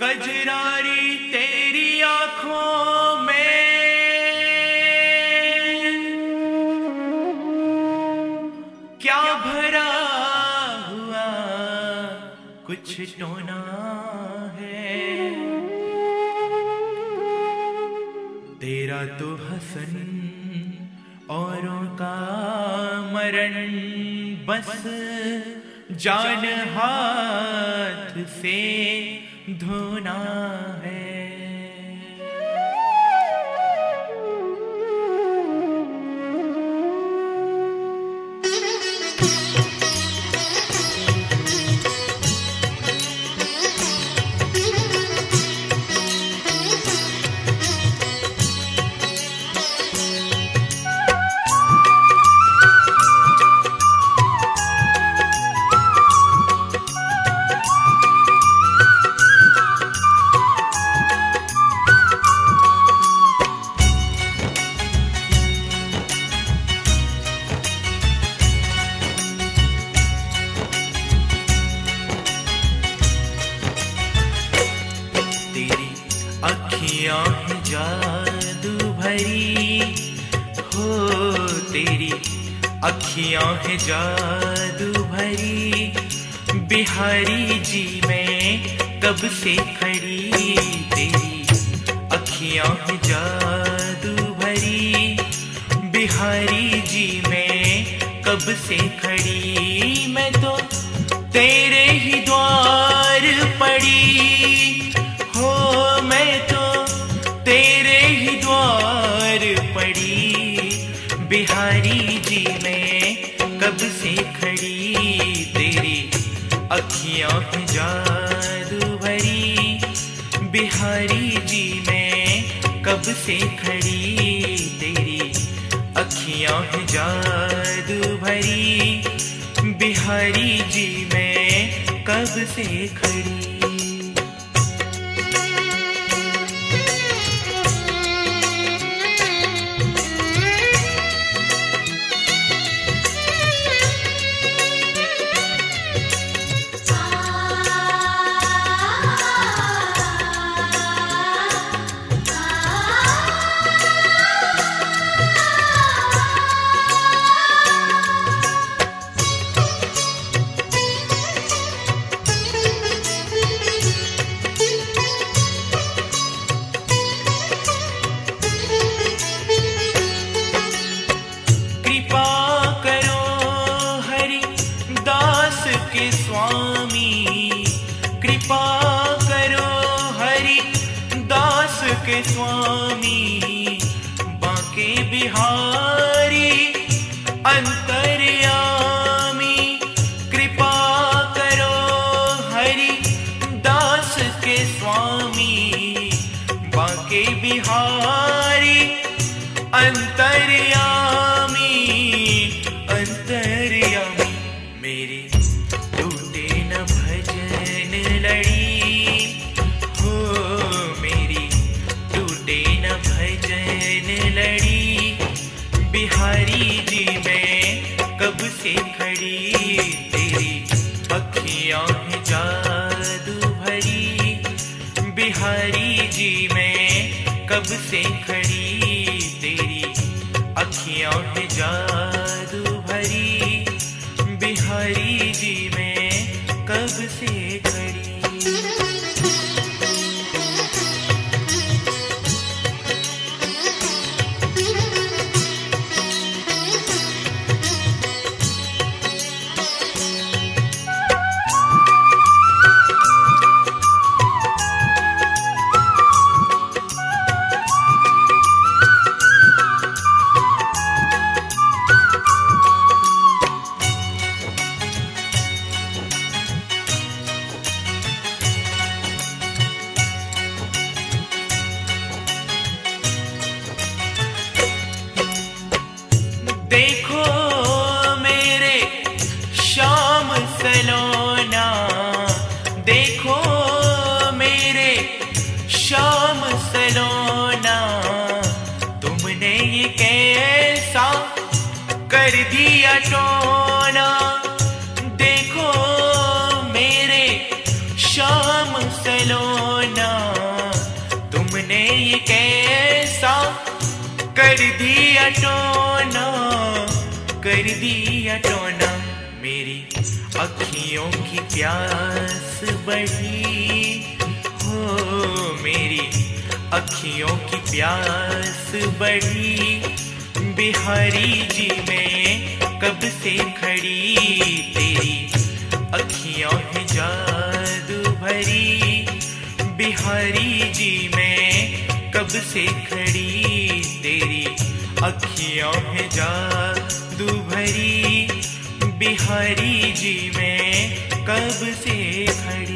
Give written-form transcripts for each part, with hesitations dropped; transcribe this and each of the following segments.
कजरारी तेरी आंखों में क्या भरा हुआ कुछ टोना है। तेरा तो हसन औरों का मरण बस जान हाथ से धोना है। अखियां है जादू भरी हो, तेरी अखियां है जादू भरी। बिहारी जी मैं कब से खड़ी, तेरी अखियां है जादू भरी। बिहारी जी मैं कब से खड़ी, मैं तो तेरे ही द्वार पड़ी हो, मैं तो तेरे ही द्वार पड़ी। बिहारी जी मैं कब से खड़ी, तेरी अखियां हैं जादू भरी। बिहारी जी मैं कब से खड़ी, तेरी अखियां हैं जादू भरी। बिहारी जी मैं कब से खड़ी। के स्वामी कृपा करो, हरि दास के स्वामी बांके बिहारी अंतर्यामी। कृपा करो हरि दास के स्वामी बांके बिहारी अंतर्यामी। अंतर्यामी मेरी टूटे न भजन लड़ी हो, मेरी टूटे न भजन लड़ी। बिहारी जी मैं कब से खड़ी, तेरी अखियां हैं जादू भरी। बिहारी जी मैं कब से खड़ी, तेरी अखियां हैं जादू भरी। बिहारी जी मैं कब से खड़ी। टोना, कर दिया टोना। मेरी अखियों की प्यास बढ़ी हो, मेरी अखियों की प्यास बढ़ी। बिहारी जी मैं कब से खड़ी, तेरी अखियों है जादू भरी। बिहारी जी मैं कब से खड़ी, तेरी अखियों है जादू भरी। बिहारी जी मैं कब से खड़ी।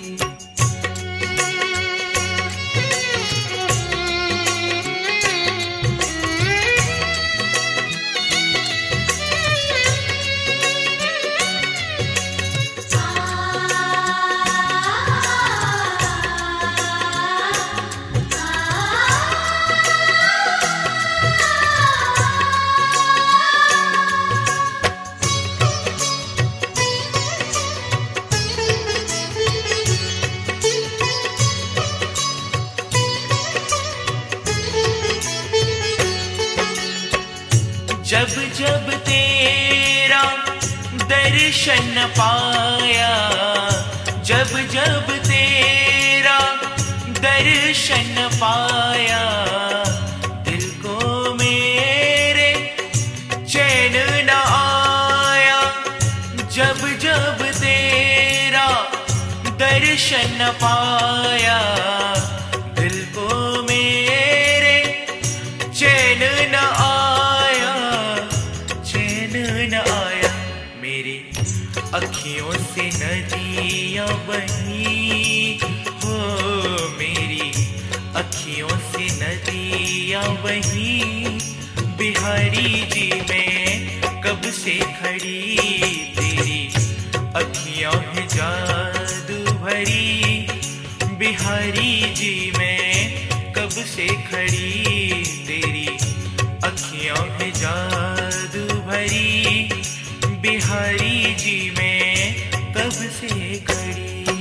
जब जब तेरा दर्शन पाया, जब जब तेरा दर्शन पाया, दिल को मेरे चैन न आया। जब जब तेरा दर्शन पाया, दिल को मेरे चैन न आया, चैन न आया। मेरी अखियों से नदियां बही हो, मेरी अखियों से नदियां बही। बिहारी जी मैं कब से खड़ी, तेरी अखियों है जादू भरी। बिहारी जी मैं कब से खड़ी, तेरी अखियों है जादू भरी। बिहारी जी मैं कब से खड़ी।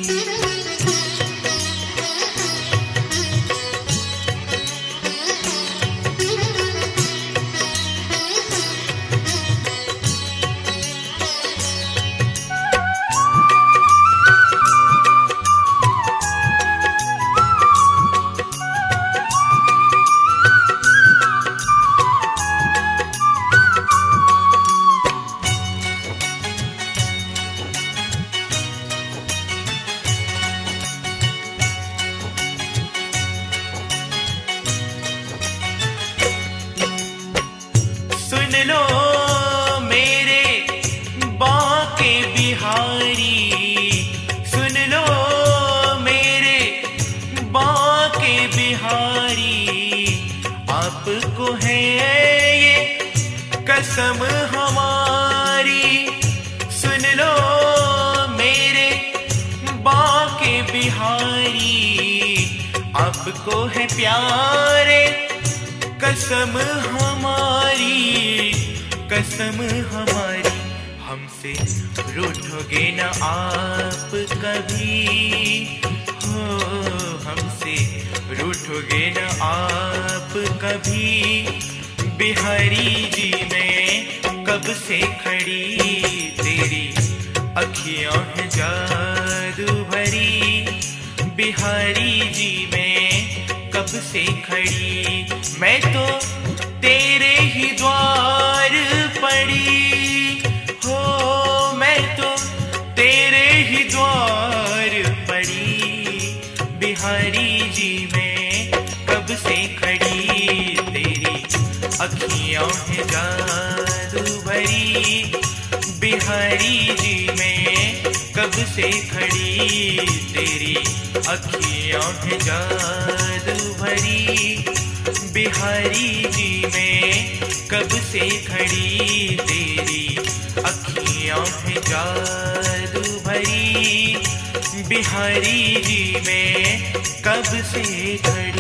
सुन लो मेरे बांके बिहारी, सुन लो मेरे बांके बिहारी। आपको है ये कसम हमारी, सुन लो मेरे बांके बिहारी। आपको है प्यारे कसम हमारी, कसम हमारी। हमसे रूठोगे न आप कभी हो, हमसे रूठोगे न आप कभी। बिहारी जी मैं कब से खड़ी, तेरी अखियों है जादू भरी। बिहारी जी मैं कब से खड़ी, मैं तो तेरे ही द्वार पड़ी हो, मैं तो तेरे ही द्वार पड़ी। बिहारी जी मैं कब से खड़ी, तेरी अखियों है जादू भरी। बिहारी जी मैं कब से खड़ी, तेरी अखियों है जादू भरी। बिहारी जी मैं कब से खड़ी, तेरी अखियों है जादू भरी। बिहारी जी मैं कब से खड़ी।